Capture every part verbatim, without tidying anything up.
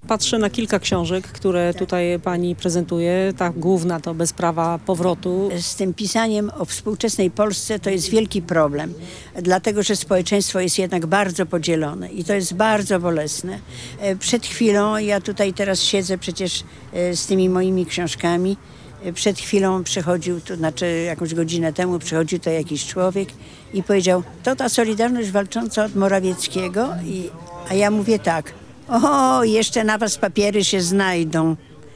Patrzę na kilka książek, które tutaj pani prezentuje. Ta główna to Bez prawa powrotu. Z tym pisaniem o współczesnej Polsce to jest wielki problem, dlatego że społeczeństwo jest jednak bardzo podzielone i to jest bardzo bolesne. Przed chwilą, ja tutaj teraz siedzę przecież z tymi moimi książkami, przed chwilą przychodził, to znaczy jakąś godzinę temu przychodził to jakiś człowiek i powiedział, to ta Solidarność walcząca od Morawieckiego, I, a ja mówię tak, o, jeszcze na was papiery się znajdą.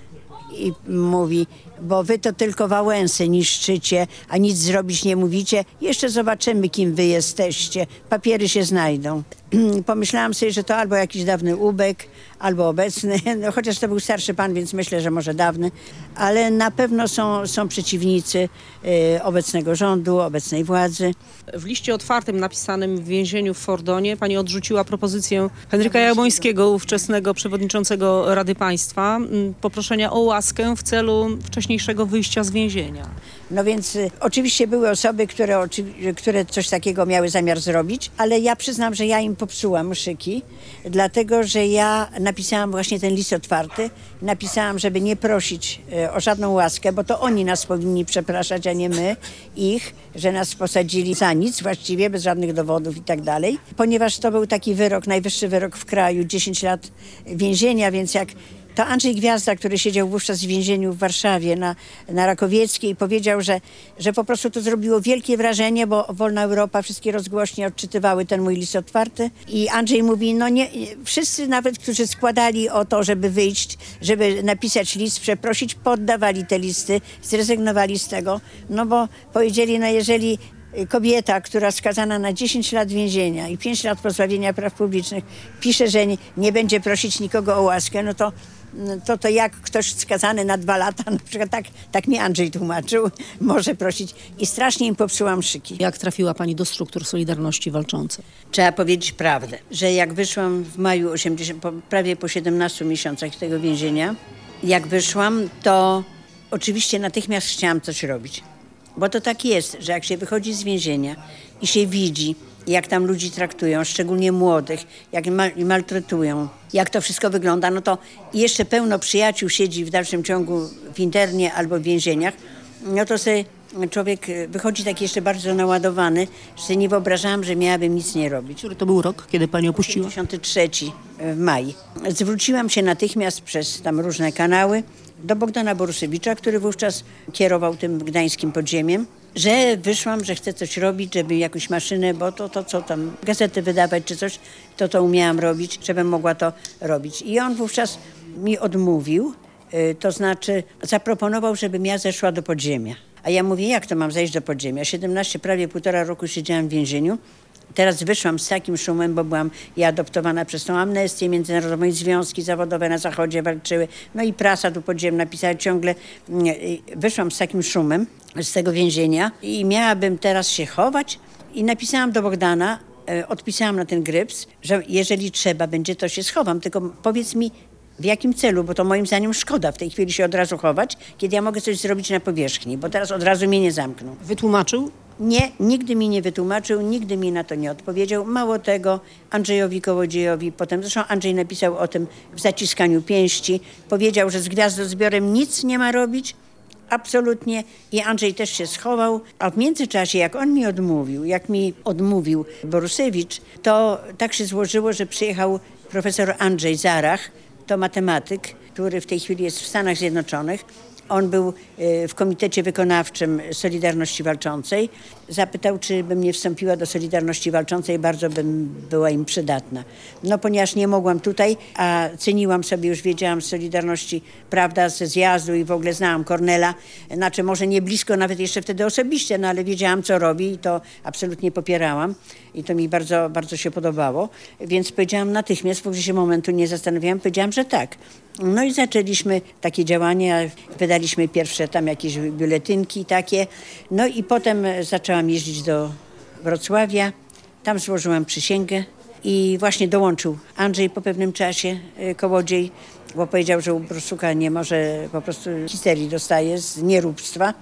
I mówi, bo wy to tylko Wałęsę niszczycie, a nic zrobić nie mówicie. Jeszcze zobaczymy, kim wy jesteście. Papiery się znajdą. Pomyślałam sobie, że to albo jakiś dawny ubek, albo obecny. No, chociaż to był starszy pan, więc myślę, że może dawny. Ale na pewno są, są przeciwnicy y, obecnego rządu, obecnej władzy. W liście otwartym napisanym w więzieniu w Fordonie pani odrzuciła propozycję Henryka Jabłońskiego, ówczesnego przewodniczącego Rady Państwa, poproszenia o łaskę w celu wcześniejszego wyjścia z więzienia. No więc y, oczywiście były osoby, które, oczywi- które coś takiego miały zamiar zrobić, ale ja przyznam, że ja im popsułam szyki, dlatego że ja napisałam właśnie ten list otwarty. Napisałam, żeby nie prosić y, o żadną łaskę, bo to oni nas powinni przepraszać, a nie my ich, że nas posadzili za nic właściwie, bez żadnych dowodów i tak dalej. Ponieważ to był taki wyrok, najwyższy wyrok w kraju, dziesięć lat więzienia, więc jak to Andrzej Gwiazda, który siedział wówczas w więzieniu w Warszawie na, na Rakowieckiej, powiedział, że, że po prostu to zrobiło wielkie wrażenie, bo Wolna Europa, wszystkie rozgłośnie odczytywały ten mój list otwarty. I Andrzej mówi, no nie, wszyscy nawet, którzy składali o to, żeby wyjść, żeby napisać list, przeprosić, poddawali te listy, zrezygnowali z tego, no bo powiedzieli, no jeżeli kobieta, która skazana na dziesięć lat więzienia i pięć lat pozbawienia praw publicznych pisze, że nie, nie będzie prosić nikogo o łaskę, no to to, to jak ktoś skazany na dwa lata, na przykład tak, tak mi Andrzej tłumaczył, może prosić. I strasznie im popsułam szyki. Jak trafiła pani do struktur Solidarności Walczącej? Trzeba powiedzieć prawdę, że jak wyszłam w maju osiemdziesiątego, po, prawie po siedemnastu miesiącach tego więzienia, jak wyszłam, to oczywiście natychmiast chciałam coś robić. Bo to tak jest, że jak się wychodzi z więzienia i się widzi, jak tam ludzi traktują, szczególnie młodych, jak mal- maltretują, jak to wszystko wygląda, no to jeszcze pełno przyjaciół siedzi w dalszym ciągu w internie albo w więzieniach, no to sobie człowiek wychodzi taki jeszcze bardzo naładowany, że sobie nie wyobrażałam, że miałabym nic nie robić. Który to był rok, kiedy pani opuściła? pięćdziesiąty trzeci w maju. Zwróciłam się natychmiast przez tam różne kanały do Bogdana Borusewicza, który wówczas kierował tym gdańskim podziemiem, że wyszłam, że chcę coś robić, żeby jakąś maszynę, bo to, to co tam, gazety wydawać czy coś, to to umiałam robić, żebym mogła to robić. I on wówczas mi odmówił, yy, to znaczy zaproponował, żebym ja zeszła do podziemia. A ja mówię, jak to mam zejść do podziemia? siedemnaście, prawie półtora roku siedziałam w więzieniu. Teraz wyszłam z takim szumem, bo byłam ja adoptowana przez tą amnestię, międzynarodowe związki zawodowe na Zachodzie walczyły, no i prasa tu podziemna pisała ciągle. Wyszłam z takim szumem z tego więzienia i miałabym teraz się chować i napisałam do Bogdana, odpisałam na ten gryps, że jeżeli trzeba będzie, to się schowam, tylko powiedz mi, w jakim celu, bo to moim zdaniem szkoda w tej chwili się od razu chować, kiedy ja mogę coś zrobić na powierzchni, bo teraz od razu mnie nie zamkną. Wytłumaczył? Nie, nigdy mi nie wytłumaczył, nigdy mi na to nie odpowiedział. Mało tego, Andrzejowi Kołodziejowi, potem zresztą Andrzej napisał o tym w Zaciskaniu pięści, powiedział, że z Gwiazdozbiorem nic nie ma robić, absolutnie. I Andrzej też się schował, a w międzyczasie, jak on mi odmówił, jak mi odmówił Borusewicz, to tak się złożyło, że przyjechał profesor Andrzej Zarach, to matematyk, który w tej chwili jest w Stanach Zjednoczonych. On był w komitecie wykonawczym Solidarności Walczącej. Zapytał, czy bym nie wstąpiła do Solidarności Walczącej, bardzo bym była im przydatna. No ponieważ nie mogłam tutaj, a ceniłam sobie, już wiedziałam z Solidarności, prawda, ze zjazdu i w ogóle znałam Kornela, znaczy może nie blisko nawet jeszcze wtedy osobiście, no ale wiedziałam, co robi i to absolutnie popierałam. I to mi bardzo, bardzo się podobało. Więc powiedziałam natychmiast, w ogóle się momentu nie zastanawiałam, powiedziałam, że tak. No i zaczęliśmy takie działania, wydaliśmy pierwsze tam jakieś biuletynki takie. No i potem zaczęłam jeździć do Wrocławia, tam złożyłam przysięgę i właśnie dołączył Andrzej po pewnym czasie, Kołodziej, bo powiedział, że u Borsuka nie może, po prostu histerii dostaje z nieróbstwa.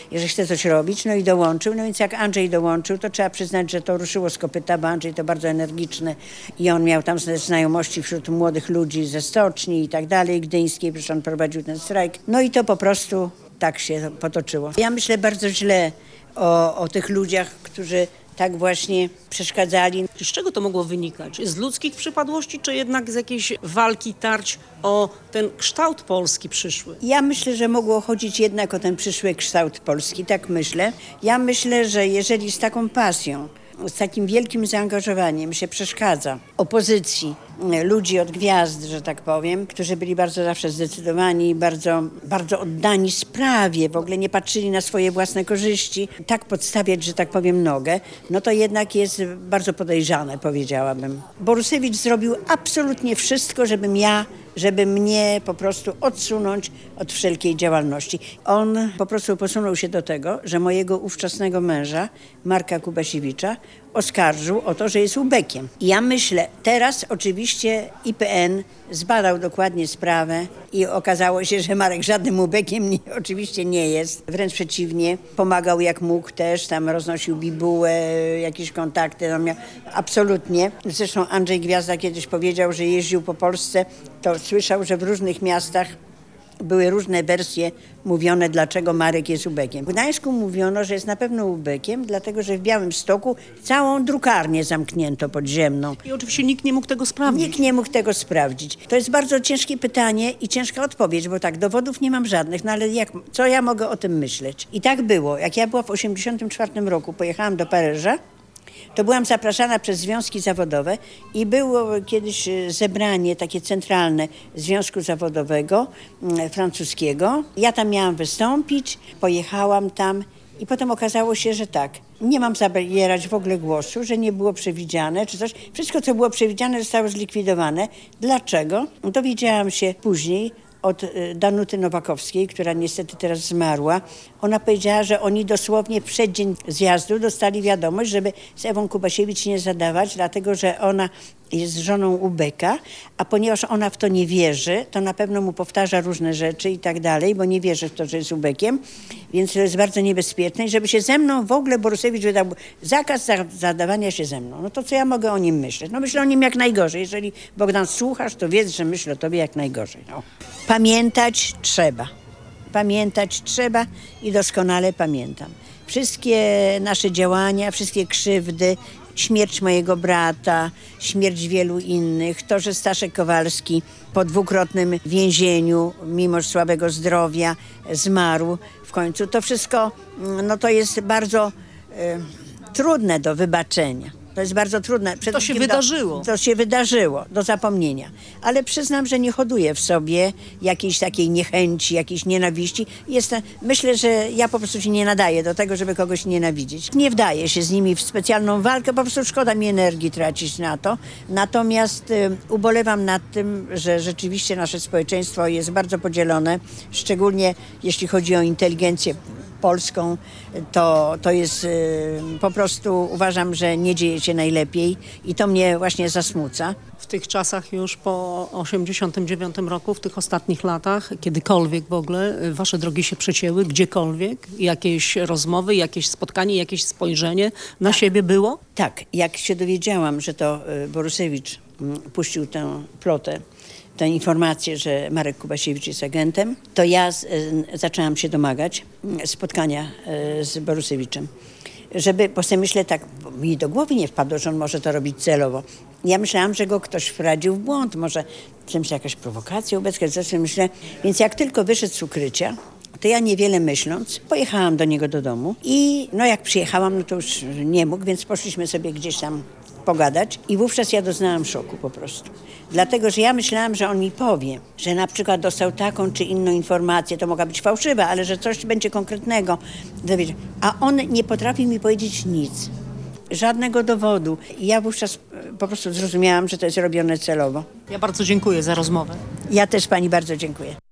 że chce coś robić, no i dołączył. No więc jak Andrzej dołączył, to trzeba przyznać, że to ruszyło z kopyta, bo Andrzej to bardzo energiczny i on miał tam znajomości wśród młodych ludzi ze stoczni i tak dalej, gdyńskiej, przecież on prowadził ten strajk. No i to po prostu tak się potoczyło. Ja myślę bardzo źle o, o tych ludziach, którzy tak właśnie przeszkadzali. Z czego to mogło wynikać? Z ludzkich przypadłości, czy jednak z jakiejś walki, tarć o ten kształt Polski przyszły? Ja myślę, że mogło chodzić jednak o ten przyszły kształt Polski, tak myślę. Ja myślę, że jeżeli z taką pasją, z takim wielkim zaangażowaniem się przeszkadza opozycji, ludzi od gwiazd, że tak powiem, którzy byli bardzo zawsze zdecydowani, bardzo, bardzo oddani sprawie, w ogóle nie patrzyli na swoje własne korzyści, tak podstawiać, że tak powiem, nogę, no to jednak jest bardzo podejrzane, powiedziałabym. Borusewicz zrobił absolutnie wszystko, żebym ja żeby mnie po prostu odsunąć od wszelkiej działalności. On po prostu posunął się do tego, że mojego ówczesnego męża, Marka Kubasiewicza, oskarżył o to, że jest ubekiem. I ja myślę, teraz oczywiście I P N zbadał dokładnie sprawę i okazało się, że Marek żadnym ubekiem nie, oczywiście nie jest. Wręcz przeciwnie, pomagał jak mógł też, tam roznosił bibułę, jakieś kontakty. No miał, absolutnie. Zresztą Andrzej Gwiazda kiedyś powiedział, że jeździł po Polsce, to słyszał, że w różnych miastach były różne wersje mówione, dlaczego Marek jest ubekiem. W Gdańsku mówiono, że jest na pewno ubekiem, dlatego że w Białymstoku całą drukarnię zamknięto podziemną. I oczywiście nikt nie mógł tego sprawdzić. Nikt nie mógł tego sprawdzić. To jest bardzo ciężkie pytanie i ciężka odpowiedź, bo tak, dowodów nie mam żadnych, no ale jak, co ja mogę o tym myśleć? I tak było. Jak ja była w osiemdziesiątym czwartym roku, pojechałam do Paryża, to byłam zapraszana przez związki zawodowe i było kiedyś zebranie takie centralne Związku Zawodowego francuskiego. Ja tam miałam wystąpić, pojechałam tam i potem okazało się, że tak, nie mam zabierać w ogóle głosu, że nie było przewidziane czy coś. Wszystko, co było przewidziane, zostało zlikwidowane. Dlaczego? Dowiedziałam się później od Danuty Nowakowskiej, która niestety teraz zmarła. Ona powiedziała, że oni dosłownie w przeddzień zjazdu dostali wiadomość, żeby z Ewą Kubasiewicz nie zadawać, dlatego że ona jest żoną ubeka, a ponieważ ona w to nie wierzy, to na pewno mu powtarza różne rzeczy i tak dalej, bo nie wierzy w to, że jest ubekiem, więc to jest bardzo niebezpieczne i żeby się ze mną w ogóle Borusewicz wydał zakaz za- zadawania się ze mną. No to co ja mogę o nim myśleć? No myślę o nim jak najgorzej. Jeżeli Bogdan słuchasz, to wiedz, że myślę o tobie jak najgorzej. No. Pamiętać trzeba. Pamiętać trzeba i doskonale pamiętam. Wszystkie nasze działania, wszystkie krzywdy, śmierć mojego brata, śmierć wielu innych, to, że Staszek Kowalski po dwukrotnym więzieniu, mimo słabego zdrowia, zmarł w końcu. To wszystko, no to jest bardzo e, trudne do wybaczenia. To jest bardzo trudne. Przede To się wszystkim wydarzyło. Do, to się wydarzyło, do zapomnienia. Ale przyznam, że nie hoduję w sobie jakiejś takiej niechęci, jakiejś nienawiści. Jestem, myślę, że ja po prostu się nie nadaję do tego, żeby kogoś nienawidzieć. Nie wdaję się z nimi w specjalną walkę, po prostu szkoda mi energii tracić na to. Natomiast y, ubolewam nad tym, że rzeczywiście nasze społeczeństwo jest bardzo podzielone, szczególnie jeśli chodzi o inteligencję polską, to, to jest y, po prostu uważam, że nie dzieje się najlepiej i to mnie właśnie zasmuca. W tych czasach już po osiemdziesiątym dziewiątym roku, w tych ostatnich latach, kiedykolwiek w ogóle wasze drogi się przecięły, gdziekolwiek, jakieś rozmowy, jakieś spotkanie, jakieś spojrzenie na siebie było? Tak, jak się dowiedziałam, że to y, Borusewicz y, puścił tę plotę, tę informację, że Marek Kubasiewicz jest agentem, to ja z, y, zaczęłam się domagać y, spotkania y, z Borusewiczem. Żeby, bo sobie myślę tak, bo mi do głowy nie wpadło, że on może to robić celowo. Ja myślałam, że go ktoś wprowadził w błąd, może w czymś jakaś prowokacja ubecka, coś myślę. Więc jak tylko wyszedł z ukrycia, to ja niewiele myśląc, pojechałam do niego do domu i no jak przyjechałam, no to już nie mógł, więc poszliśmy sobie gdzieś tam pogadać i wówczas ja doznałam szoku po prostu. Dlatego, że ja myślałam, że on mi powie, że na przykład dostał taką czy inną informację, to mogła być fałszywa, ale że coś będzie konkretnego. A on nie potrafi mi powiedzieć nic. Żadnego dowodu. I ja wówczas po prostu zrozumiałam, że to jest robione celowo. Ja bardzo dziękuję za rozmowę. Ja też pani bardzo dziękuję.